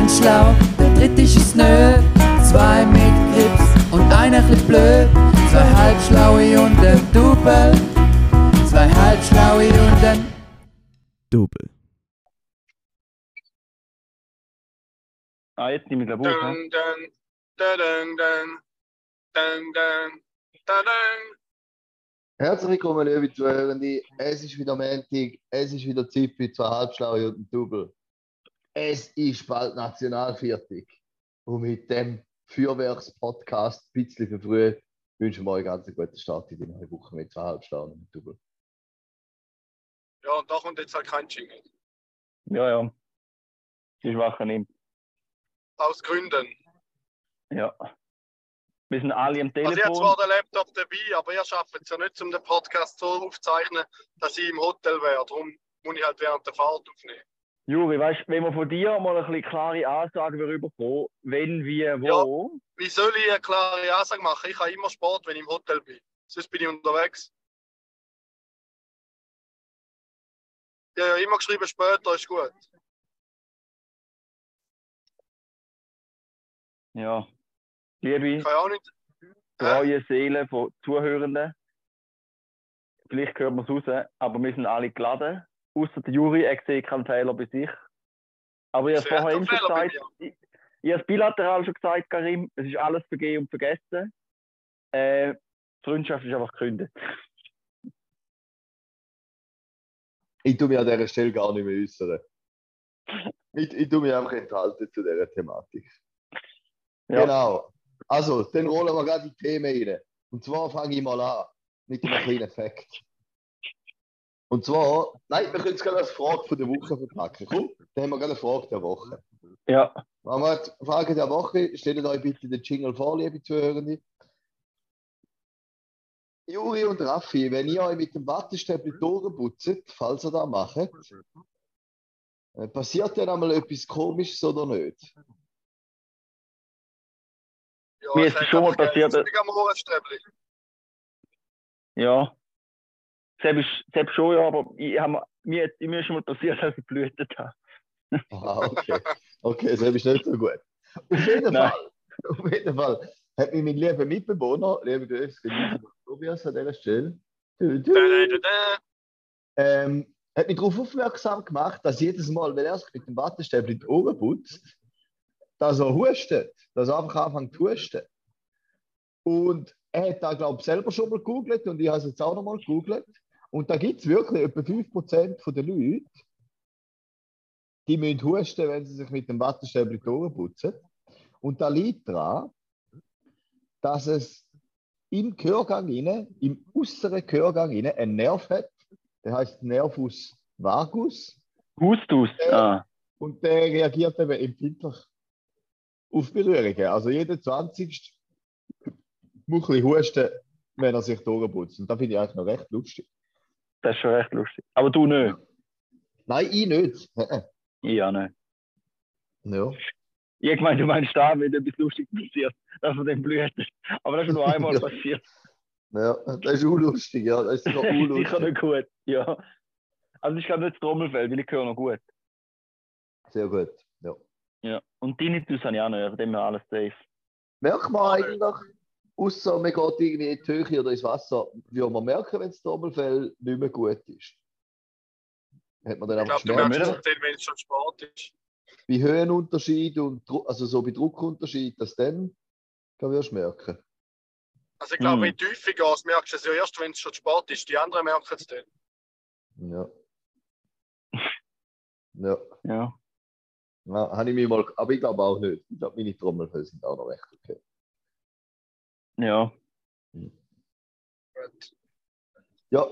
ganz schlau, der dritte ist es nö. Zwei mit Grips und einer chli blöd. Zwei halbschlaue und ein Double. Zwei halbschlaue und ein Double. Jetzt nehme ich glaube auf. Dun, dun, dun, dun, dun, dun, dun, dun. Herzlich willkommen, liebe Zuhörende. Es ist wieder Montag, es ist wieder Zeit für zwei Halbschlaue und ein Double. Es ist bald Nationalviertag. Und mit dem Feuerwerkspodcast ein bisschen für früh wünschen wir euch ganz einen guten Start in die neue Woche mit zwei Halbschlauen und ein Double. Ja, und da kommt jetzt halt kein Jingle. Ja. Die Schwachen nimmt. Aus Gründen. Ja. Wir sind alle am Also ich habe Telefon. zwar den Laptop dabei, aber ihr schafft es ja nicht, um den Podcast so aufzuzeichnen, dass ich im Hotel wäre. Darum muss ich halt während der Fahrt aufnehmen. Juri, weißt du, wenn wir von dir mal ein bisschen klare Ansagen bekommen, wenn, wie, wo. Ja. Wie soll ich eine klare Ansage machen? Ich habe immer Sport, wenn ich im Hotel bin. Sonst bin ich unterwegs. Ja, immer geschrieben, später ist gut. Ja. Liebe, Kann ich auch nicht. treue Seelen von Zuhörenden. Vielleicht hört man es raus, aber wir sind alle geladen. Außer der Juri, er sieht keinen Fehler bei sich. Aber ich habe es vorher eben schon gesagt. Ich habe es bilateral schon gesagt, Karim. Es ist alles vergeben und vergessen. Die Freundschaft ist einfach gekündigt. Ich tue mich an dieser Stelle gar nicht mehr äußern. Ich tue mich einfach enthalten zu dieser Thematik. Ja. Genau. Also, dann rollen wir gerade in die Themen rein. Und zwar fange ich mal an mit einem kleinen Fakt. Und zwar, nein, wir können es gerade als Frage von der Woche verpacken. Komm, dann haben wir gerade eine Frage der Woche. Ja. Machen wir die Frage der Woche. Stellt euch bitte den Jingle vor, liebe Zuhörende. Juri und Raffi, wenn ihr euch mit dem Wattestäbchen durchputzt, falls ihr das macht, passiert dann einmal etwas Komisches oder nicht? Ja, Mir ist schon mal passiert. Ja. Selbst schon, ja, aber mir ist schon mal passiert, dass ich geblutet habe. Ah, okay. Okay, das ist nicht so gut. Auf jeden Fall hat mich mein lieber Mitbewohner, liebe Grüße, Tobias an dieser Stelle, hat mich darauf aufmerksam gemacht, dass jedes Mal, wenn er sich mit dem Wattestäbchen die Ohren putzt, dass er hustet, dass er einfach anfängt zu husten. Und er hat da, glaube ich, selber schon mal gegoogelt und ich habe es jetzt auch noch mal gegoogelt. Und da gibt es wirklich etwa 5% der Leute, die müssen husten, wenn sie sich mit dem Wattestäbchen die Ohren putzen. Und da liegt daran, dass es im Gehörgang inne, im äußeren Gehörgang inne, einen Nerv hat, der heißt Nervus vagus. Hustus? Und der reagiert eben empfindlich auf Berührungen. Also jeder 20. muss ein bisschen husten, wenn er sich die Ohren putzt. Und das finde ich eigentlich noch recht lustig. Das ist schon recht lustig. Aber du nicht? Nein, ich nicht. Ja, nicht. Ja. Ich meine, du meinst da, wenn etwas Lustiges passiert, dass man dann blutet. Aber das ist nur einmal passiert. Ja, das ist unlustig, ja. Das ist sogar Das ist unlustig. sicher nicht gut, ja. Also ich glaube nicht das Trommelfell, weil ich höre noch gut. Sehr gut, ja. Ja. Und Tinnitus habe ich auch nicht, von dem her alles safe. Merkt man eigentlich, außer man geht irgendwie in die Höhe oder ins Wasser, würde man merken, wenn das Trommelfell nicht mehr gut ist. Hat man dann Ich einfach glaube, du Schmerzen? merkst es, wenn es schon Sport ist. Wie Höhenunterschied und also so bei Druckunterschied, das dann kann man erst merken. Also ich glaube, wenn du tiefer gehst, merkst du es ja erst, wenn es schon Sport ist. Die anderen merken es dann. Ja. Ja. Ja. Ja, habe ich mir mal, aber ich glaube auch nicht. Ich glaube, meine Trommelfell sind auch noch recht okay. Ja. Gut. Ja,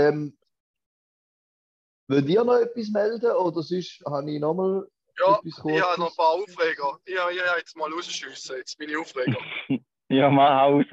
wollt ihr noch etwas melden oder sonst habe ich nochmal Ja, etwas ich Kurzes? habe noch ein paar Aufreger. Ich habe jetzt mal rausschiessen. Jetzt bin ich Aufreger. Ja, mal raus.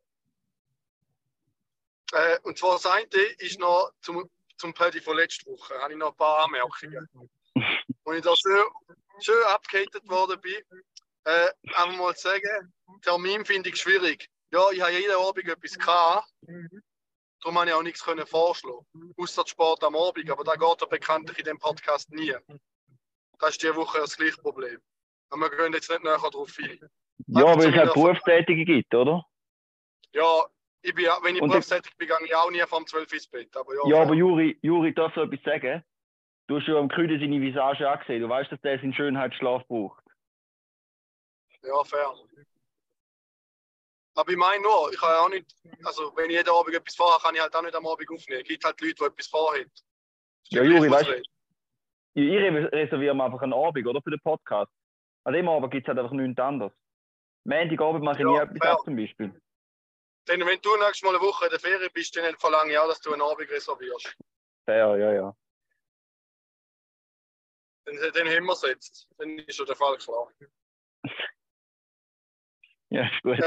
Und zwar das eine ist noch zum Paddy von letzter Woche. Habe ich noch ein paar Anmerkungen. Und ich da schön abgehatet worden bin. Einfach mal zu sagen, Termin finde ich schwierig. Ja, ich habe jeden Abend etwas gehabt. Darum habe ich auch nichts vorschlagen. Außer Sport am Abend. Aber da geht ja bekanntlich in dem Podcast nie. Das ist diese Woche das gleiche Problem. Aber wir gehen jetzt nicht näher darauf ein. Ja, Einfach weil zu es halt meiner- Berufstätige gibt, oder? Ja, wenn ich Und berufstätig bin, gehe ich auch nie vom 12 ins Bett. Aber ja, Ja, fair. aber Juri, darf ich etwas sagen? Du hast ja am Krüde seine Visage angesehen. Du weißt, dass der seinen Schönheitsschlaf braucht. Ja, fair. Aber ich meine nur, ich kann ja auch nicht, also wenn ich jeden Abend etwas vorhabe, kann ich halt auch nicht am Abend aufnehmen. Es gibt halt Leute, die etwas vorhaben. Ja, Juri, weißt du, ich reserviere mir einfach einen Abend, oder? Für den Podcast. An dem Abend gibt es halt einfach nichts anderes. Montagabend mache ich nie etwas ab, zum Beispiel. Denn wenn du nächstes Mal eine Woche in der Ferien bist, dann verlange ich auch, dass du einen Abend reservierst. Ja. Dann haben wir es jetzt. Dann ist schon der Fall klar. Ja, ist gut.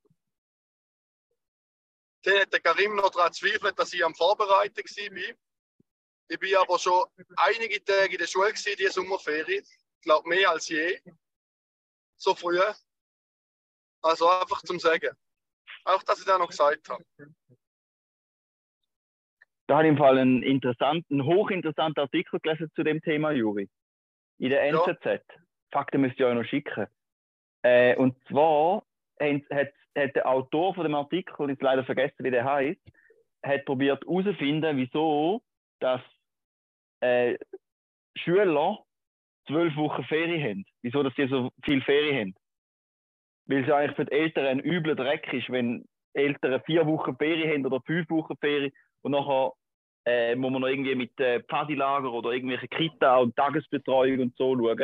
Dann hat der Karim noch daran gezweifelt, dass ich am Vorbereiten war. Ich bin aber schon einige Tage in der Schule gewesen, diese Sommerferien. Ich glaube, mehr als je. So früh. Also einfach zum Sagen. Auch, dass ich das noch gesagt habe. Da habe ich im Fall einen hochinteressanten Artikel gelesen zu dem Thema, Juri. In der NZZ. Fakten müsst ihr euch noch schicken. Und zwar hat der Autor von dem Artikel, ich habe leider vergessen, wie der heißt, hat probiert herauszufinden, wieso dass Schüler 12 Wochen Ferien haben. Wieso dass sie so viel Ferien haben. Weil es eigentlich für die Eltern ein übler Dreck ist, wenn Eltern 4 Wochen Ferien haben oder 5 Wochen Ferien und nachher muss man noch irgendwie mit Pfadilager oder irgendwelche Kita und Tagesbetreuung und so schauen.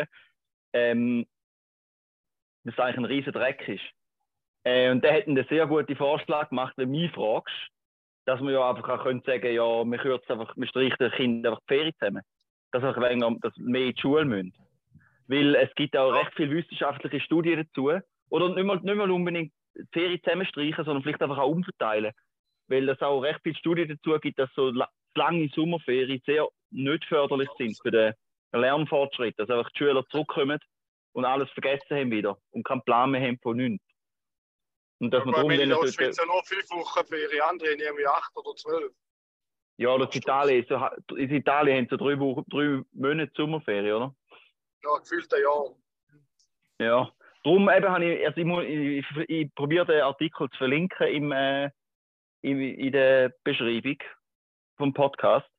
Das eigentlich ein riesen Dreck ist. Und der hat einen sehr guten Vorschlag gemacht, wenn du mich fragst, dass man ja einfach auch sagen könnte, ja, wir streichen den Kindern einfach die Ferien zusammen. Dass wir mehr in die Schule müssen. Weil es gibt auch recht viele wissenschaftliche Studien dazu. Oder nicht mal unbedingt die Ferien zusammenstreichen, sondern vielleicht einfach auch umverteilen. Weil es auch recht viele Studien dazu gibt, dass so lange Sommerferien sehr nicht förderlich sind für den Lernfortschritt. Dass einfach die Schüler zurückkommen und alles vergessen haben wieder und keinen Plan mehr haben von nichts. Und dass man darum in der dann Schweiz ja nur 5 Wochen Ferien, andere haben irgendwie 8 oder 12. Ja, oder in Italien haben sie 3 Monate Sommerferien, oder? Ja, gefühlt ein Jahr. Ja. Darum eben habe ich probiere den Artikel zu verlinken in der Beschreibung vom Podcast.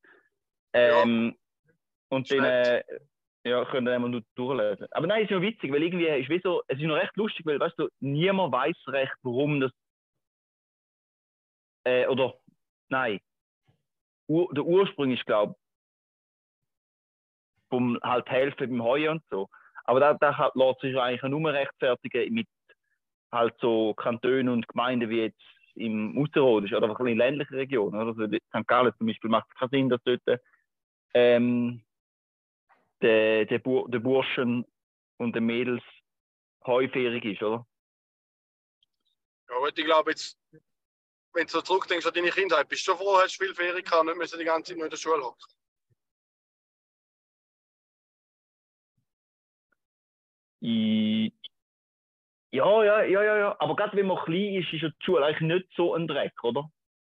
Und dann können wir nur durchlesen. Aber nein, es ist noch witzig, weil irgendwie es ist noch recht lustig, weil weißt du, niemand weiß recht, warum das der Ursprung ist, glaube ich, vom halt helfen beim Heuen und so. Aber da lässt sich eigentlich nur rechtfertigen mit halt so Kantonen und Gemeinden wie jetzt im Ausserrhodisch oder einfach in ländlichen Regionen. Oder? Also St. Gallen zum Beispiel macht es keinen Sinn, dass dort der Burschen und der Mädels heuferig ist, oder? Ja, ich glaube jetzt, wenn du so zurückdenkst an deine Kindheit, bist du schon froh, hast du viel Ferien gehabt und nicht müssen die ganze Zeit nur in der Schule hocken. Ja. Aber gerade wenn man klein ist ja die Schule eigentlich nicht so ein Dreck, oder?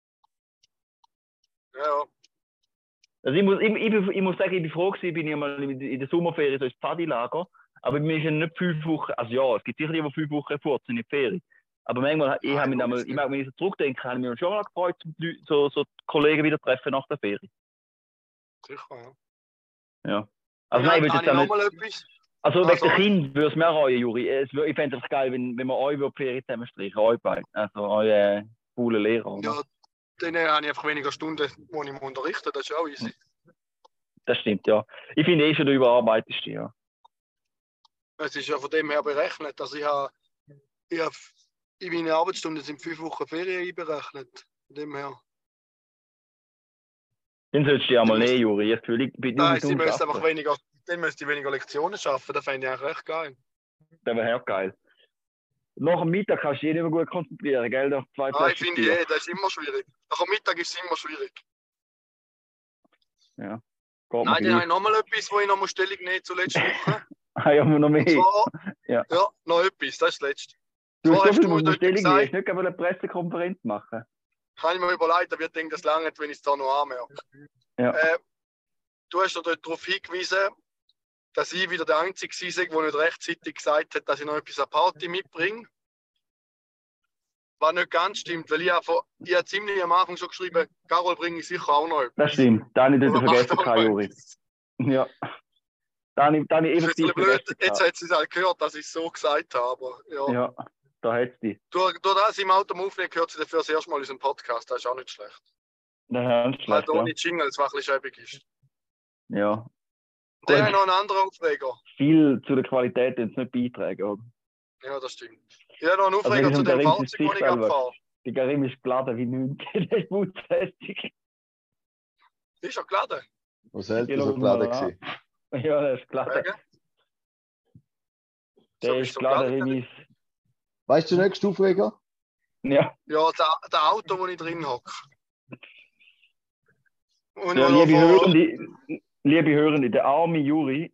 Ja. Also ich muss sagen, ich bin froh gewesen, bin ich mal in der Sommerferien so ins Pfadilager, aber mir ist ja nicht 5 Wochen, also ja, es gibt sicher die, die 5 Wochen furzen in die Ferien. Aber manchmal, wenn ich so zurückdenke, habe ich mich schon mal gefreut, so Kollegen wieder treffen nach der Ferie. Sicher, ja. Also nein, ich würde jetzt auch nicht... Etwas? Also wegen der Kinder würde es mir reuen, Juri. Ich fände es geil, wenn wir euch über die Ferien zusammenstreichen, euch beide. Also eure coolen Lehrer. Oder? Ja, dann habe ich einfach weniger Stunden, wo ich unterrichte, das ist auch easy. Das stimmt, ja. Ich finde schon, du überarbeitest dich, ja. Es ist ja von dem her berechnet, dass ich in meine Arbeitsstunden sind 5 Wochen Ferien einberechnet. Von dem her. Dann solltest du dich einmal nehmen, Juri. Nein, sie müssen einfach weniger, dann müsste ich weniger Lektionen schaffen. Das fände ich eigentlich recht geil. Das wäre auch geil. Nach dem Mittag kannst du dich nicht mehr gut konzentrieren, gell? Nach 2 Plätze. Ich finde, das ist immer schwierig. Nach dem Mittag ist es immer schwierig. Ja. Nein, dann habe ich nochmal etwas, wo ich noch Stellung nehmen zu letzter Woche. Ja, noch mehr. Ja, noch etwas, das ist das Letzte. Du hast so viel Stellung nehmen, hast nicht eine Pressekonferenz machen. Kann ich mir überlegen, da wird das lange, wenn ich es da noch anmerke. Ja. Du hast dort darauf hingewiesen, dass ich wieder der Einzige war, der nicht rechtzeitig gesagt hat, dass ich noch etwas an Party mitbringe. Was nicht ganz stimmt, weil ich habe ziemlich am Anfang schon geschrieben, Carol bringe ich sicher auch noch etwas. Das stimmt, da habe ich Aber dort macht vergessen, auch noch Juri. etwas. Ja. Da habe ich Das ist effektiv jetzt blöd. vergessen. Jetzt hat sie es halt gehört, dass ich es so gesagt habe. Aber, ja. Ja, da hat es die. Durch das im Auto auflegen, hört sie dafür das erste Mal unseren Podcast. Das ist auch nicht schlecht. Das ist auch nicht Halt schlecht, ohne Jingles, was ein bisschen schäbig ist. ja. Und dann habe ich noch einen anderen Aufreger. Viel zu der Qualität jetzt nicht beitragen, oder? Ja, das stimmt. Ich habe noch einen Also Aufreger wenn zu ich dem unter Fahrzeug, das ich gerade selber- fahre. Die Karim ist geladen wie nichts. Das ist putzhässig. Ist er geladen? Wo sollte Ja, so schau mal geladen an. sein? Ja, der ist geladen. Wegen? Der So ist bist du geladen wie geladen? mein... Weißt du den nächsten Aufreger? Ja, Ja, das Auto, wo ich drin hocke. Und ja wo liebe Hörende, der arme Juri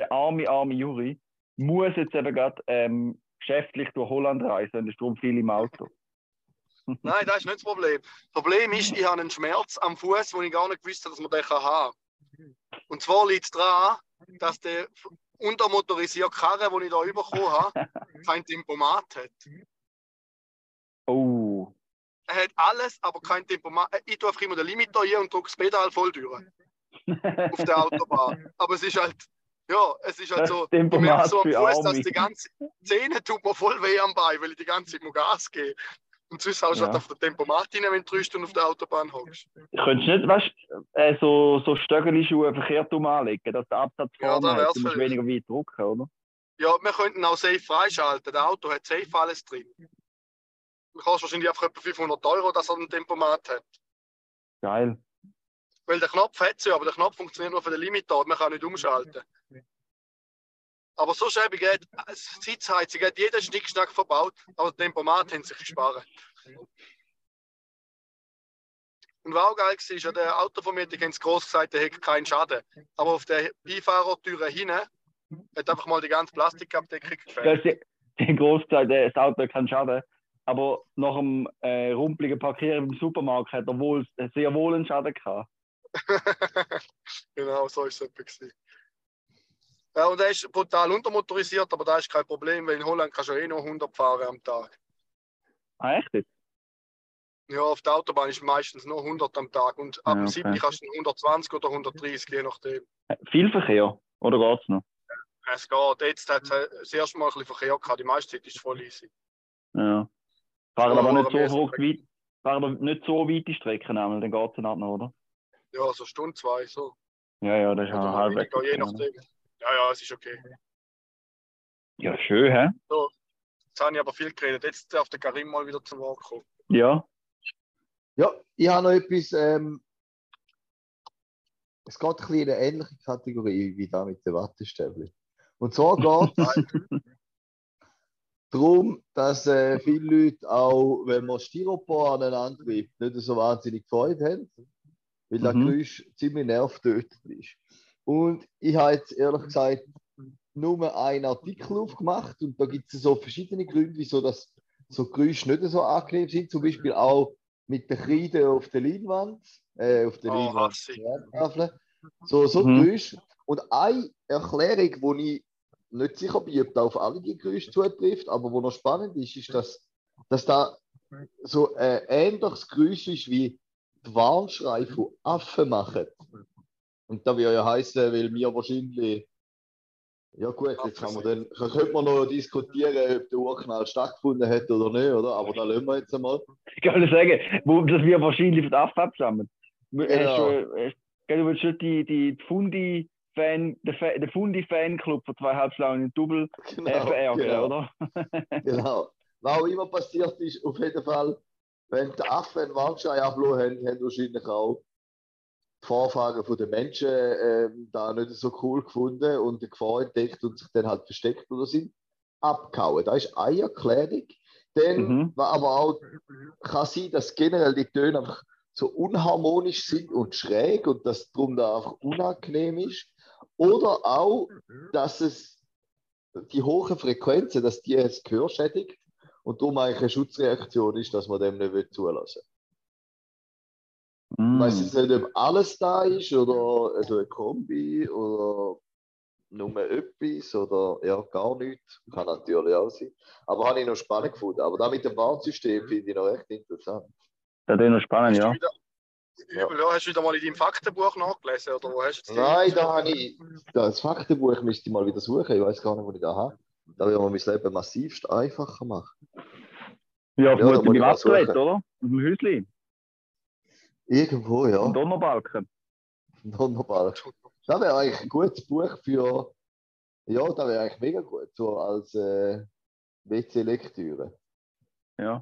muss jetzt eben gerade geschäftlich durch Holland reisen und ist darum viel im Auto. Nein, das ist nicht das Problem. Das Problem ist, ich habe einen Schmerz am Fuß, wo ich gar nicht gewusst habe, dass man den haben kann. Und zwar liegt es daran, dass der untermotorisierte Karre, den ich da bekommen habe, kein Tempomat hat. Oh. Er hat alles, aber kein Tempomat. Ich tue einfach immer den Limiter hier und drücke das Pedal voll durch auf der Autobahn. Aber es ist halt, ja, es ist halt Das so, ich Tempomat merke so am für Fuß, dass Arme. die ganze Zähne tut mir voll weh am Bein, weil ich die ganze Zeit nur Gas gebe. Und sonst haust du Ja. halt auf der Tempomat rein, wenn du 3 Stunden auf der Autobahn hockst. Könntest du nicht, weißt so Stöckeli-Schuhe verkehrt anlegen, dass der Absatz Ja, vorne da hat, wär's du musst vielleicht. weniger weit drücken, oder? Ja, wir könnten auch Safe freischalten. Das Auto hat Safe alles drin. Du kostet wahrscheinlich einfach etwa 500 €, dass er ein Tempomat hat. Geil. Weil der Knopf hat sie, aber der Knopf funktioniert nur für den Limiter. Man kann nicht umschalten. Aber so schäbig hat Sitzheizung, hat jeder Schnickschnack verbaut, aber das Tempomat haben sich gespart. Und was auch geil war, der Autovermieter hat groß gesagt, der hätte keinen Schaden. Aber auf der Beifahrertüre hinten hat einfach mal die ganze Plastikabdeckung gefällt. Das ist die Großzeit, das Auto hat keinen Schaden. Aber nach dem rumpeligen Parkieren im Supermarkt hat er sehr wohl einen Schaden gehabt. Genau, so war es etwa. Ja, und er ist brutal untermotorisiert, aber das ist kein Problem, weil in Holland kannst du ja noch 100 fahren am Tag. Ah, echt jetzt? Ja, auf der Autobahn ist meistens nur 100 am Tag und ab dem okay. 7. kannst du 120 oder 130, je nachdem. Viel Verkehr? Oder geht es noch? Es geht. Jetzt hat es das erste Mal ein bisschen Verkehr gehabt, die meiste Zeit ist es voll easy. Ja. Fahren Ja, aber nicht so wir verrückt weit. Fahren aber nicht so weite Strecken, dann geht es dann noch, oder? Ja, so eine Stunde, 2, so. Ja, das ist Oder ja noch halbwegs. weniger, je okay, oder? nachdem. Ja, es ist okay. Ja, schön, hä? Jetzt habe ich aber viel geredet. Jetzt darf der Karim mal wieder zum Wort kommen. Ja. Ja, ich habe noch etwas. Es geht ein bisschen in eine ähnliche Kategorie wie da mit den Wattestäbchen. Und zwar geht es darum, dass viele Leute auch, wenn man Styropor aneinander wirft, nicht so wahnsinnig Freude haben, weil das Geräusch ziemlich nervtötend ist. Und ich habe jetzt ehrlich gesagt nur einen Artikel aufgemacht und da gibt es so verschiedene Gründe, wieso das so Geräusche nicht so angenehm sind. Zum Beispiel auch mit der Kreide auf der Leinwand, Leinwandtafel. So Geräusche. Und eine Erklärung, wo ich nicht sicher bin, ob das auf alle die Geräusche zutrifft, aber wo noch spannend ist, ist, dass da so ein ähnliches Geräusch ist, wie die Warnschrei von Affen machen. Und das würde ja heißen, weil wir wahrscheinlich. Ja gut, jetzt könnte man noch diskutieren, ob der Urknall stattgefunden hat oder nicht, oder? Aber da lassen wir jetzt einmal. Ich kann nicht sagen, dass wir wahrscheinlich von der AFP abstammen. Genau. Du willst schon den Fundi-Fanclub von 2 Halbschlauen in Double verärgern, oder? Genau. Was auch immer passiert ist, auf jeden Fall, wenn die Affen einen Warnschrei abgelassen haben wahrscheinlich auch die Vorfahren der Menschen da nicht so cool gefunden und die Gefahr entdeckt und sich dann halt versteckt oder sind abgehauen. Das ist eine Erklärung. Dann, was aber auch kann sein, dass generell die Töne einfach so unharmonisch sind und schräg und dass darum da einfach unangenehm ist. Oder auch, dass es die hohen Frequenzen, dass die das Gehör schädigt und darum eigentlich eine Schutzreaktion ist, dass man dem nicht zulassen will. Ich weiß jetzt nicht, ob alles da ist oder also ein Kombi oder nur etwas oder ja, gar nichts. Kann natürlich auch sein. Aber habe ich noch spannend gefunden. Aber da mit dem Warnsystem finde ich noch recht interessant. Das ist noch spannend, Hast du ja. wieder, übel, ja. Hast du wieder mal in deinem Faktenbuch nachgelesen? Oder wo hast du die? Nein, da habe ich das Faktenbuch müsste ich mal wieder suchen. Ich weiß gar nicht, wo ich da habe. Da will man mein Leben massivst einfacher machen. Ja, Ja, da vermutlich muss ich beim mal Abgerät, suchen. oder? Auf dem Häuschen. Irgendwo, Im ja. Donnerbalken. Wunderbar. Das wäre eigentlich ein gutes Buch für. Ja, das wäre eigentlich mega gut. So als WC-Lektüre. Ja.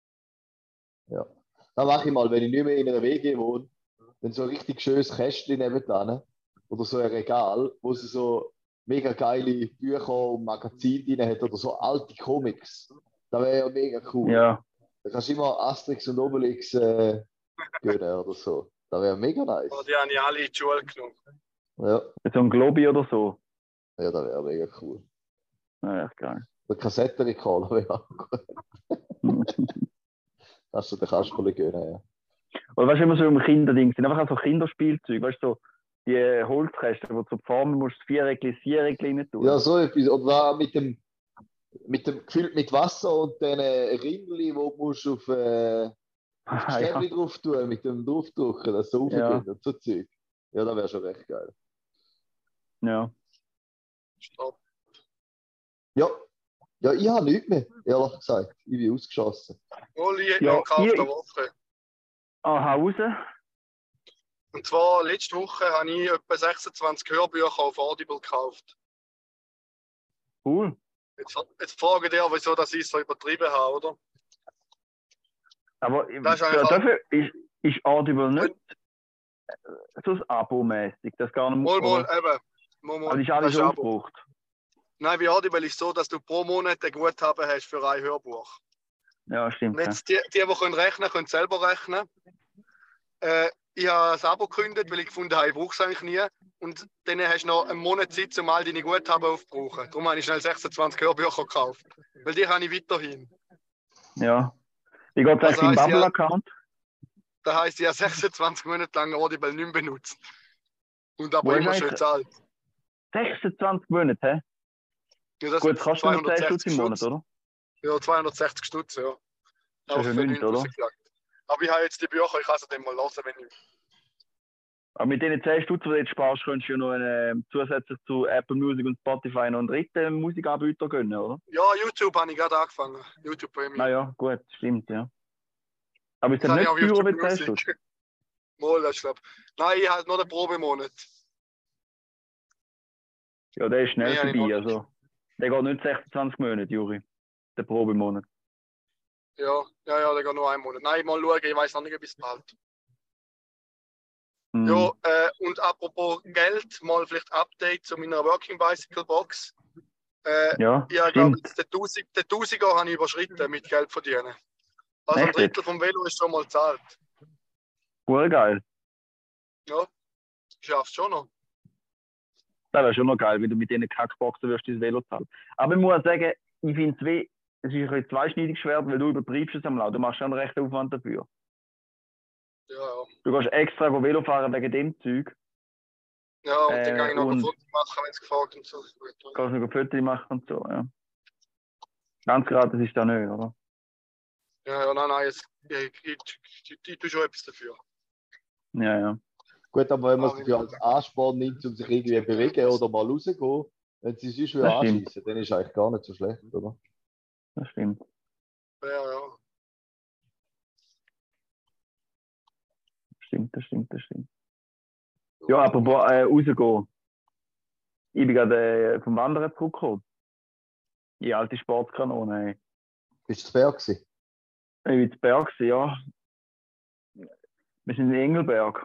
Ja. Das mache ich mal, wenn ich nicht mehr in einer WG wohne, dann so ein richtig schönes Kästchen nebenan oder so ein Regal, wo sie so mega geile Bücher und Magazine drin hat oder so alte Comics. Das wäre ja mega cool. Ja. Da kannst du immer Asterix und Obelix gönnen oder so. Das wäre mega nice. Die habe ich alle in die Schule genommen. Ja, So ein Globi oder so. ja, das wäre mega cool. Ja, echt geil. Der Kassettenrekorder wäre auch gut. Kannst du den Kasperle gönnen, ja. Oder weißt du, immer so im Kinderding sind einfach auch so Kinderspielzeug, weißt du, so die Holzkästen, wo du so formen musst, das Viereckli rein tun. Ja, so etwas. Oder da mit dem gefüllt mit Wasser und den Ringli, wo du musst auf das Stäbli drauf tun, mit dem draufdrücken, dass es so Ja. raufgeht und so Zeug. Ja, das wäre schon recht geil. Ja. Stopp. Ja. Ja, ich habe nichts mehr, ehrlich gesagt. Ich bin ausgeschossen. Oli hat Ja, noch gekauft ich- eine Woche. Hause. Und zwar letzte Woche habe ich etwa 26 Hörbücher auf Audible gekauft. Cool. Jetzt frage ich dich, wieso dass ich es so übertrieben habe, oder? Aber Das ist einfach- dafür ist Audible nicht so ein Abo-mäßig. Das gar nicht Mal, oder? eben. Mal, Aber die ist alles das ist schon Abo. aufgebraucht. Nein, bei Audible ist es so, dass du pro Monat ein Guthaben hast für ein Hörbuch. Ja, stimmt. Und Ja. jetzt die können rechnen, können selber rechnen. Ich habe das Abo gekündigt, weil ich gefunden habe, ich brauche es eigentlich nie. Und dann hast du noch einen Monat Zeit, um all deine Guthaben aufzubrauchen. Darum habe ich schnell 26 Hörbücher gekauft. Weil die habe ich weiterhin. Ja. Wie geht es Also eigentlich im heisst ja- Bubble-Account? Das heisst, ich habe 26 Monate lang Audible nicht mehr benutzt. Und aber Wo ist immer eigentlich- schön zahlt. 26 Monate, hä? Ja, das Gut, sind kostet nur 10 Stutz im Monat, Stutz. oder? Ja, 260 Stutz, ja. Das ist Auch ja für nichts, 9 oder? rausgelegt. Aber ich habe jetzt die Bücher, ich kann sie dann mal hören, wenn ich. Aber mit den 10 Stutz, die du jetzt sparst, könntest du ja noch zusätzlich zu Apple Music und Spotify noch einen dritten Musikanbieter gönnen, oder? Ja, YouTube habe ich gerade angefangen. YouTube Premium. Naja, gut, stimmt, ja. Aber ist Das das habe ich nicht auf teurer YouTube wie 10 Stutz? Music. Mal, das glaube ich. Nein, ich habe noch den Probemonat. Ja, der ist schnell Nee, habe ich vorbei, noch nicht. also. Der geht nicht 26 Monate, Juri. Der Probemonat. Ja, der geht nur einen Monat. Nein, mal schauen, ich weiß noch nicht, bis bald. Hm. Ja, und apropos Geld, mal vielleicht Update zu meiner Working Bicycle Box. Ja, Ja, ich glaube, stimmt. den 1000er habe ich überschritten mit Geld verdienen. Also ein Echt Drittel vom Velo ist schon mal gezahlt. Gut geil. Ja, schaffst schon noch. Das wäre schon noch geil, wenn du mit diesen Kackboxen wirst dein Velo zahlen. Aber ich muss sagen, ich finde es ist ein bisschen zweischneidiges Schwert, weil du übertreibst es am Laut. Du machst schon einen rechten Aufwand dafür. Ja. Du gehst extra Velo fahren wegen dem Zeug. Ja, und dann kann ich noch ein und- Foto machen, wenn es gefragt und so. Kannst noch ein Foto machen und so, ja. Ganz gratis ist das nicht, oder? Ja, nein, ich tue schon etwas dafür. Ja, ja. Gut, aber wenn man Ah, es dafür als Ansporn nimmt, um sich irgendwie bewegen oder mal rausgehen, wenn sie sich schon Das stimmt. anschießen, dann ist es eigentlich gar nicht so schlecht, oder? Das stimmt. Ja. Das stimmt. Ja, apropos rausgehen. Ich bin gerade vom Wandern zurückgekommen. Die alte Sportskanone. Hey. Bist du zu Berg gewesen? Ich war zu Berg, ja. Wir sind in Engelberg.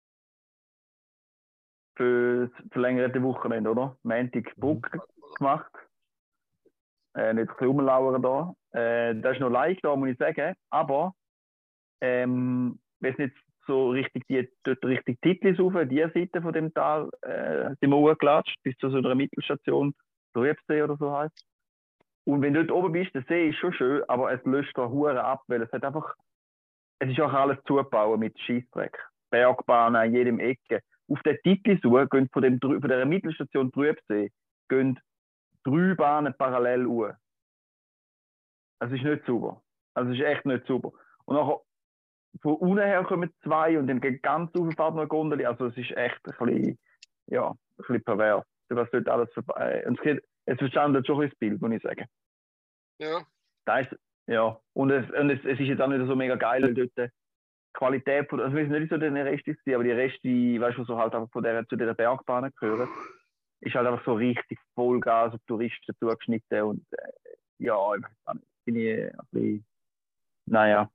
Für das verlängerte Wochenende, oder? Montag Bruck gemacht. Nicht ein bisschen rumlauern da. Das ist noch leicht, da muss ich sagen. Aber, wenn es nicht so richtig dort richtig Titel auf die Seite von dem Tal, sind wir hochgelatscht, bis zu so einer Mittelstation, Trübsee oder so heißt. Und wenn du dort oben bist, der See ist schon schön, aber es löscht da Huren ab, weil es hat einfach, es ist auch alles zugebaut mit Scheissdreck. Bergbahnen an jedem Ecke. auf den Titel suchen, gehen von der Mittelstation Trübsee, gehen 3 Bahnen parallel uhr. Es ist nicht sauber. Also es ist echt nicht sauber. Und nachher von unten her kommen 2 und dann geht ganz auf fährt noch eine Gondel. Also es ist echt ein bisschen pervers. Was dort alles vorbei. Und es verschandelt schon ein Bild, muss ich sagen. Ja. Das ist, ja. Und es ist jetzt auch nicht so mega geil, weil dort die Qualität von, also wir sind nicht so den Reste, aber die Reste, weißt du, so halt einfach zu dieser Bergbahn gehören, ist halt einfach so richtig Vollgas auf Touristen zugeschnitten und ja, ich weiß auch nicht, bin ich ein bisschen, naja.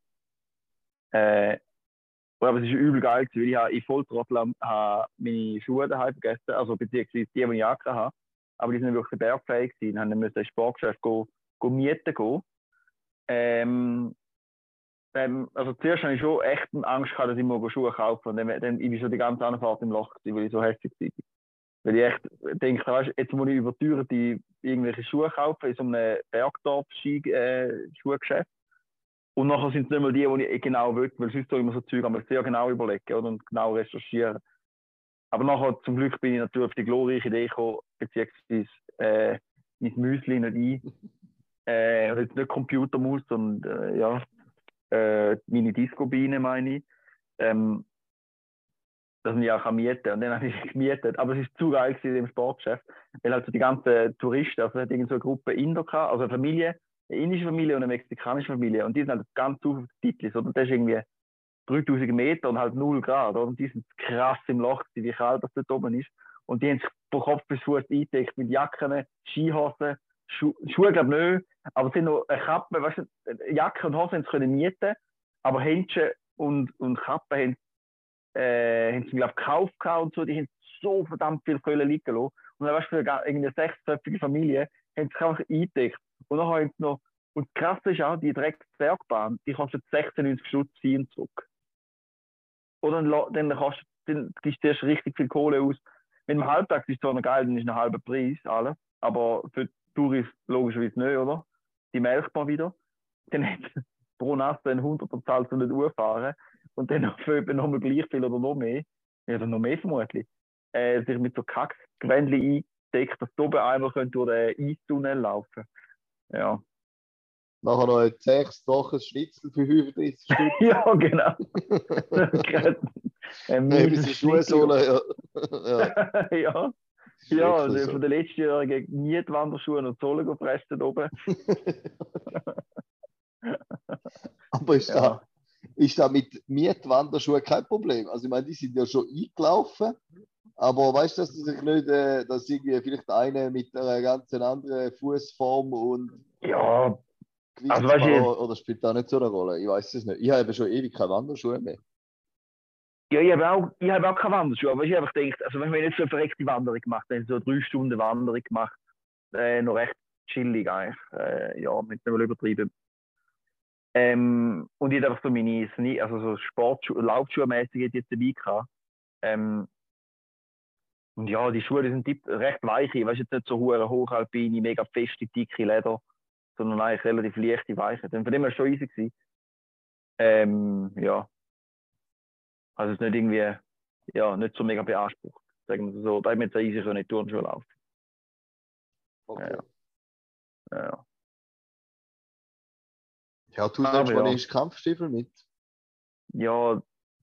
Aber es ist übel geil, weil ich in Volltrottel meine Schuhe daheim vergessen, also beziehungsweise die ich hatte, aber die sind wirklich bergfähig gewesen, haben dann müssen ins Sportgeschäft mieten gehen. Also zuerst hatte ich schon echt Angst gehabt, dass ich mal Schuhe kaufe und dann ich so die ganze Anfahrt im Loch gewesen, weil ich so hässlich war. Weil ich echt denke, weißt, jetzt muss ich über Türen die irgendwelche Schuhe kaufen in so einem Bergdorf-Schuhgeschäft. Und nachher sind es nicht mal die ich genau will, weil sonst immer so Zeug aber sehr genau überlegen oder? Und genau recherchieren. Aber nachher zum Glück bin ich natürlich auf die glorreiche Idee gekommen, beziehungsweise mein Müsli nicht jetzt nicht Computermaus, sondern meine Disco-Biene meine ich. Dass man die auch mieten kann. Und dann habe ich gemietet. Aber es war zu geil im Sportgeschäft, weil halt so die ganzen Touristen, also es hat irgend so eine Gruppe Inder gehabt, also eine Familie, eine indische Familie und eine mexikanische Familie. Und die sind halt ganz auf den Titlis, oder? Das ist irgendwie 3000 Meter und halt 0 Grad, oder? Und die sind krass im Loch, wie kalt das dort oben ist. Und die haben sich von Kopf bis Fuß eingedeckt mit Jacken, Skihosen, Schuhe glaube ich nicht, aber es sind noch eine Kappe, weißt du, Jacke und Hosen können mieten, aber Händchen und Kappen haben sie, glaube ich, gekauft und so, die haben so verdammt viel Kohle liegen lassen. Und dann weißt du, für eine 6-köpfige Familie haben sie sich einfach eingedeckt. Und dann haben sie noch, und das Krasse ist auch, die Drecksbergbahn, die kostet 96 Stutz hin und zurück. Oder dann gibst du erst richtig viel Kohle aus. Wenn im Halbtags ist es zwar noch geil, dann ist ein halber Preis, alles. Aber für die Touristen logischerweise nicht, oder? Die melkt man wieder. Dann hat pro Nasse ein 100er zahlt, um nicht fahren. Und dann für nochmal gleich viel oder noch mehr. Ja, dann noch mehr vermutlich. Sich mit so Kackgewändchen eindeckt, dass oben einmal durch den Eistunnel laufen. Ja. Nachher noch ein 6 Wochen Schnitzel für 35 Stück. Ja, genau. Ein bisschen Schuhsohle, ja. Ja. Ja, also von den letztjährigen Mietwanderschuhen und Sohlen gefressen oben. Aber ist da mit Mietwanderschuhen kein Problem? Also ich meine, die sind ja schon eingelaufen, aber weißt du, dass sich nicht, dass irgendwie vielleicht eine mit einer ganz anderen Fußform und ja, also weißt du, oder spielt da nicht so eine Rolle? Ich weiß es nicht. Ich habe schon ewig keine Wanderschuhe mehr. Ja, ich habe auch keine Wanderschuhe, aber ich habe gedacht, also wenn wir jetzt so eine verreckte Wanderung gemacht haben, so eine 3 Stunden Wanderung gemacht, noch recht chillig eigentlich, ja, mit nicht übertrieben. Und ich hatte einfach so meine also so Laufschuhe-mäßig jetzt dabei gehabt. Und ja, die Schuhe, die sind recht weiche, weißt du, jetzt nicht so hochalpine, mega feste, dicke Leder, sondern eigentlich relativ leichte, weiche. Dann von dem her schon easy gewesen. Ja. Also es ist nicht irgendwie, ja, nicht so mega beansprucht. Sagen wir so, da haben wir jetzt easy so eine Turnschuhe laufen. Okay. Ja. Ja, du nimmst mal Kampfstiefel mit. Ja,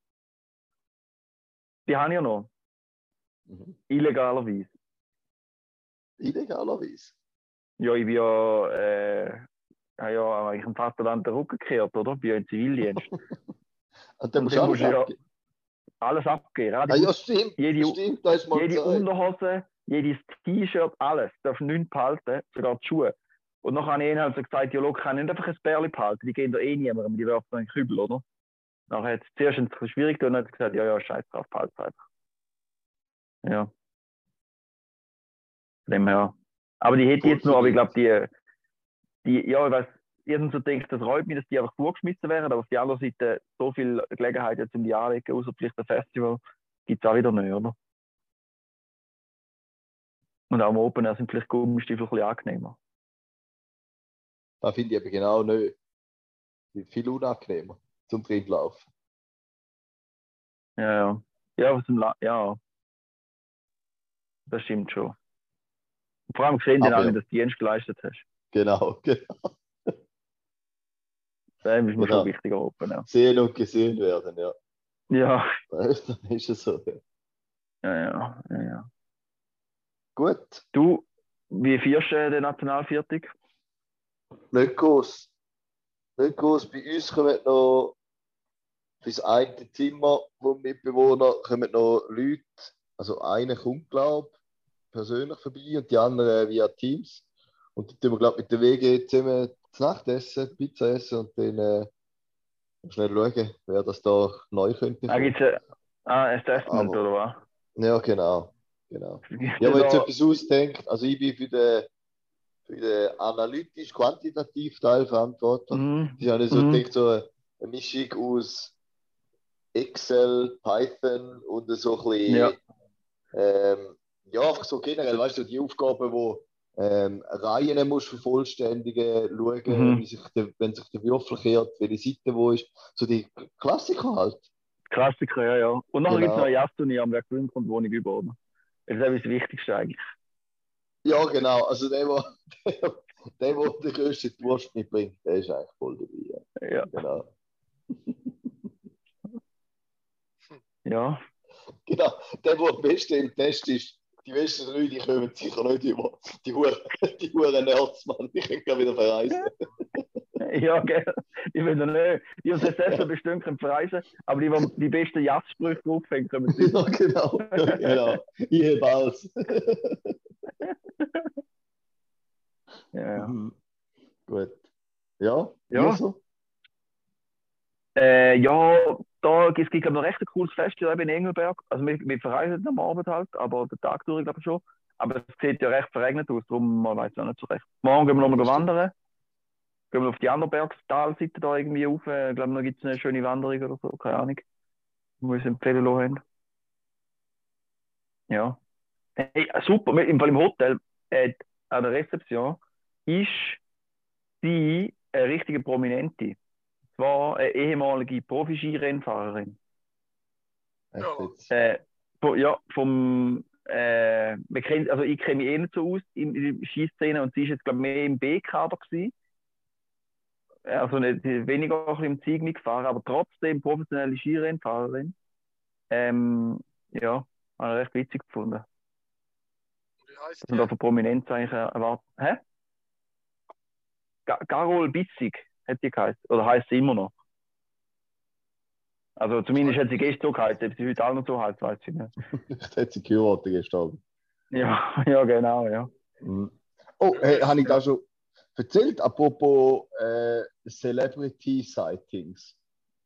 die habe ich ja noch. Illegalerweise. Illegalerweise? Ja, ich bin ja, eigentlich dem Vaterland den Rücken gekehrt, oder? Ich bin ja im Zivildienst. Und dann musst du alles abgeben. Ja, stimmt. Jede Unterhose, jedes T-Shirt, alles. Du darfst nichts behalten, sogar die Schuhe. Und dann habe ich ihnen halt so gesagt, ja, look, ich kann nicht einfach ein Bärli behalten, die gehen da eh niemandem, die werfen einen Kübel, oder? Nachher hat es zuerst ein bisschen schwierig und dann hat gesagt, ja, scheiß drauf, behalten einfach. Ja. Von dem her. Aber die hätte jetzt noch, aber ich glaube, die, ja, ich weiß, irgend so denkt, das reut mich, dass die einfach vorgeschmissen wären, aber auf der anderen Seite so viel Gelegenheit jetzt um die anlegen, außer vielleicht ein Festival, gibt es auch wieder nicht, oder? Und auch im Open Air sind vielleicht Gummistiefel ein bisschen angenehmer. Da finde ich aber genau nicht. Die sind viel unangenehmer zum Drinlaufen. Ja. Ja, ja. Das stimmt schon. Und vor allem sehen die Aber alle, ja. dass du Dienst geleistet hast. Genau. Das ist mir Genau. schon wichtiger oben. Ja. Sehen und gesehen werden, ja. Ja. Dann ist es so. Ja. Gut, Du, wie feierst du den Nationalviertag? nicht groß. Nicht groß. Bei uns kommen noch für das eine Zimmer vom Mitbewohner kommen noch Leute. Also einer kommt, glaube ich, persönlich vorbei und die anderen via Teams. Und dann tun wir, glaube ich, mit der WG zusammen zu Nacht essen, Pizza essen und dann schnell schauen, wer das da neu könnte. Gibt es ein Assessment Aber- oder was? Ja, genau. Ja, Gibt's aber jetzt da- etwas ausdenkt. Also ich bin für den analytisch-quantitativ Teil verantwortlich. Mhm. Ich habe so Mhm. gedacht, so eine Mischung aus Excel, Python und so ein bisschen, Ja. ja, einfach so generell, weißt du, die Aufgaben, wo Reihen musst vervollständigen, schauen, Mhm. wenn sich der Würfel kehrt, welche Seite wo ist, so die Klassiker halt. Klassiker, ja. Und nachher gibt es Genau. noch ein Jagdturnier, wer gewinnt, kommt Wohnung über. Oder? Das ist das Wichtigste eigentlich. Ja, genau, also der den grössten Durst mitbringt, der ist eigentlich voll dabei. Ja. Ja. Genau. Ja. Genau, der am besten im Test ist, die besten drei, die kommen sicher nicht über. Die Huren Nerds, Mann, die können gleich wieder verreisen. Ja, gell. Ich will ja nicht. Die uns jetzt erst bestimmt können verreisen, aber die besten Jagdsprüche aufhängen, können sie Ja, genau. Genau. Ich habe alles. Ja. Gut. Ja, Ja. ihr so? Ja, es gibt noch recht ein cooles Fest hier eben in Engelberg. Also wir verreisen am Abend halt, aber den Tag durch, glaube ich schon. Aber es sieht ja recht verregnet aus, darum man weiß auch nicht so recht. Morgen gehen wir nochmal wandern. Gehen wir auf die andere Bergstalseite da irgendwie rauf. Ich glaube, da gibt es eine schöne Wanderung oder so, keine Ahnung. Die wir uns empfehlen lassen haben. Ja. Hey, super, im Fall im Hotel, an der Rezeption, ist sie eine richtige Prominente. Zwar eine ehemalige Profi-Skirennfahrerin. Echt jetzt? Ja, also ich kenne mich eh nicht so aus in der Skiszene und sie ist jetzt, glaube ich, mehr im B-Kader gewesen. Also nicht, weniger auch im Zieg mitgefahren, aber trotzdem professionelle Skirennfahrerin. Ja, habe ich recht witzig gefunden. Wie heißt Dass man da die? von Prominenz eigentlich erwartet. Hä? Carol Bissig hat sie geheißen. Oder heißt sie immer noch? Also zumindest hat sie gestern so geheißen. Ob sie heute auch noch so heißt, weiß ich nicht. Vielleicht hat sie geheiratet gestern. Ja, ja, genau, ja. Mhm. Oh, hey, habe ich da schon erzählt, apropos Celebrity Sightings?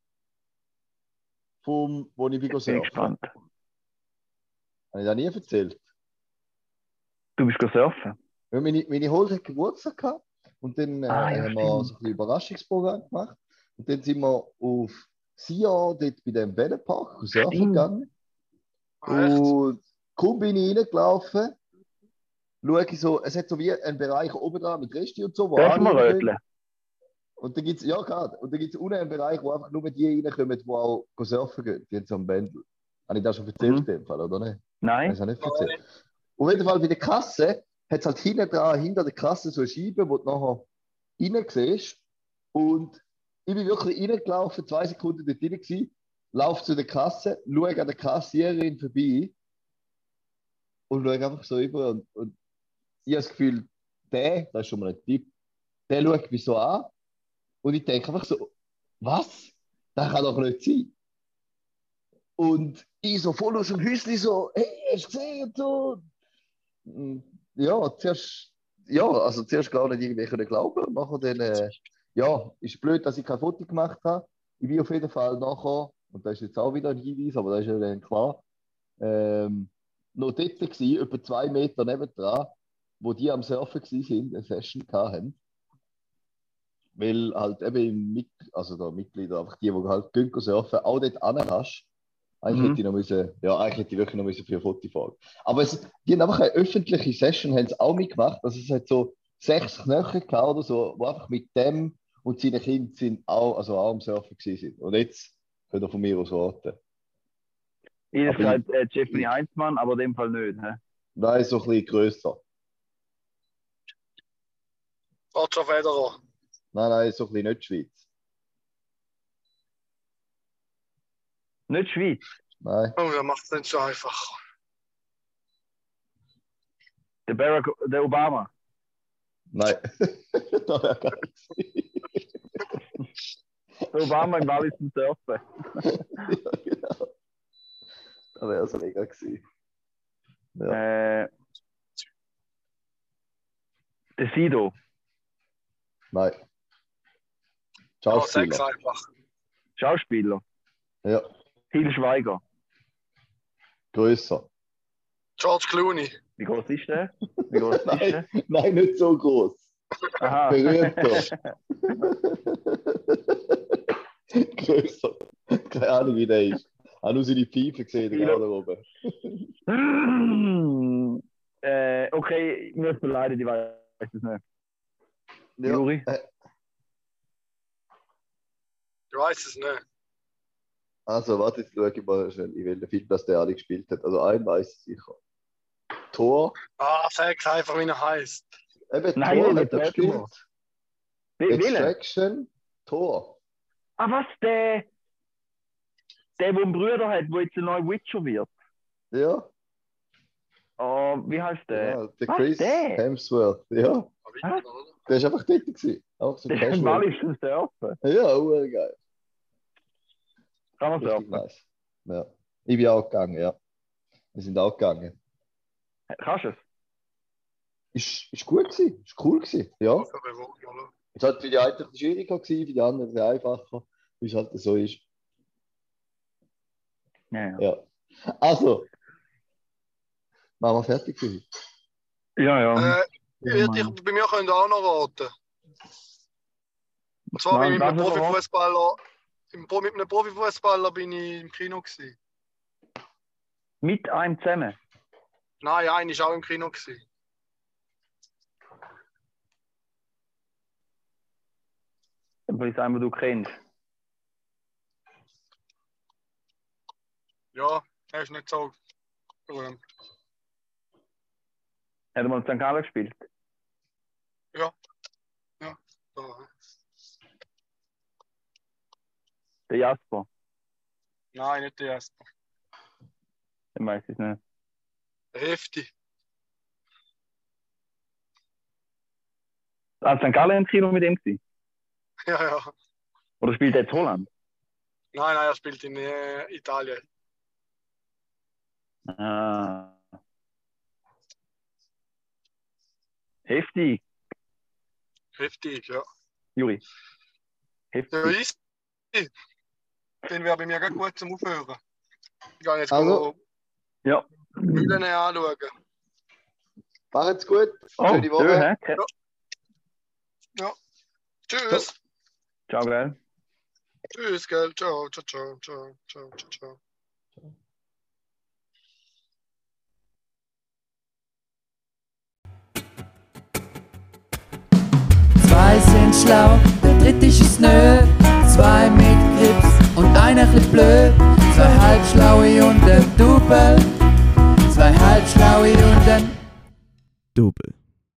Wo ich Bin surfen. gespannt. Habe ich da nie erzählt? Du bist surfen? Ja, meine Hose hat Geburtstag gehabt und dann Ja, haben wir stimmt. so ein Überraschungsprogramm gemacht. Und dann sind wir auf Sia, dort bei dem Wellenpark, surfen Stimmt. gegangen. Echt? Und kaum bin ich reingelaufen, schaue ich so, es hat so wie einen Bereich oben dran mit Resti und so, wo Dürfen wir alle rein röteln? können. Und dann gibt es, ja gerade, und dann gibt es unten einen Bereich, wo einfach nur die reinkommen, die auch surfen gehen, die haben so ein Bändel. Habe ich das schon erzählt in dem Fall, oder nicht? Nein? Das habe ich nicht erzählt. Auf jeden Fall bei der Kasse hat es halt hinten dran, hinter der Kasse so eine Scheibe, wo du nachher rein siehst. Und ich bin wirklich reingelaufen, 2 Sekunden dort rein gewesen, laufe zu der Kasse, schaue an der Kassiererin vorbei und schaue einfach so über. Und ich habe das Gefühl, das ist schon mal ein Tipp, der schaut mich so an und ich denke einfach so, was? Das kann doch nicht sein. Und ich so voll aus dem Häuschen so, hey, hast du gesehen und so. Ja, zuerst gar nicht irgendwie können glauben. Und nachher dann, ja, ist blöd, dass ich kein Foto gemacht habe. Ich bin auf jeden Fall nachher, und das ist jetzt auch wieder ein Hinweis, aber das ist ja dann klar, noch dort gewesen, etwa 2 Meter nebendran, wo die am Surfen waren, eine Session hatten. Weil halt eben also da Mitglieder, einfach die halt gehen surfen, auch dort hin hast. Eigentlich hätte ich noch müssen, ja, eigentlich hätte ich wirklich noch müssen für ein Foto fahren. Aber die haben einfach eine öffentliche Session haben sie auch mitgemacht. Also es hat so 6 Knöchel gehabt oder so, die einfach mit dem und seinen Kindern sind auch am Surfen gewesen sind. Und jetzt könnt ihr von mir aus warten. Ich hätte Aber gesagt Jeffrey Heinzmann, aber in dem Fall nicht. He? Nein, so ein bisschen grösser. Roger Federer. Nein, so ein bisschen nicht Schweiz. Nicht Schweiz. Nein, Oh, der macht es nicht so einfach. Der Obama. nein. Das wäre geil gewesen. Der Obama im Wallis zum Surfen. Ja, genau. Das wäre so mega gewesen. Ja. Der Sido. Nein. Ja, Schauspieler. sag's einfach. Schauspieler. Ja, Til Schweiger. grösser. George Clooney. Wie groß ist der? Wie groß ist der? Nein, nicht so groß. Aha. Berühmter. Grösser. Keine Ahnung, wie der ist. Auch nur seine Pfeife gesehen, genau da oben. Okay, ich muss mir leiden, ich weiß es nicht. Ja, Juri? Ich weiß es nicht. Also, warte, jetzt schaue ich mal schnell, in welchem Film das der alle gespielt hat. Also, einen weiß ich sicher. Thor. Ah, sag's einfach, wie er heißt. Eben, Nein, Thor nicht, hat er warte mal. gespielt. Wille? Extraction, Thor. Ah, was? Der einen Bruder hat, der jetzt ein neuer Witcher wird. Ja, Oh, wie heißt der? ja der Was, Chris der? Hemsworth. Ja, Aber ich oder? der ist einfach dort gewesen. Auch so Der ist im casual. Wallis zum Surfen. Ja, geil. Kann man Richtig surfen. nice. Ja. Ich bin auch gegangen, ja. Wir sind auch gegangen. Kannst du es? Ist gut gewesen, ist cool gewesen, ja. Für Bewohner, oder? Es hat für die einen schwieriger gewesen, für die anderen sehr einfacher, wie es halt so ist. Ja. Ja. Also, machen wir fertig für heute. Ja. Bei mir könnt ihr auch noch raten. Und zwar bin ich mit einem Nein, darf ich noch Profifußballer. Mit einem Profifußballer bin ich im Kino gewesen. Mit einem zusammen. Nein, einer war auch im Kino gewesen. Weil es einmal du kennst. Ja, er ist nicht so berühmt. Hat er mal in St. Gallen gespielt? Ja. Der Jasper? Nein, nicht der erste. Ich weiß es nicht. Heftig. Ah, St. Gallen im Kino mit ihm gewesen? Ja. Oder spielt er jetzt Holland? Nein, er spielt in Italien. Ah. Heftig, Heftig, ja. Juri. Ja, Heftig. Den wäre bei mir ganz gut zum Aufhören. Ich gehe jetzt Also. Ja. Mühlen anschauen. Macht's gut. Oh, Schöne schön, Woche. hä? Ja. Tschüss. Ciao, gell? Tschüss, gell. Ciao, ciao, ciao, ciao, ciao, ciao, ciao. Zwei sind schlau, der dritte ist es nö. Zwei mit Grips und einer chli blöd. Zwei halbschlaue und ein Double. Zwei halbschlaue und ein Double.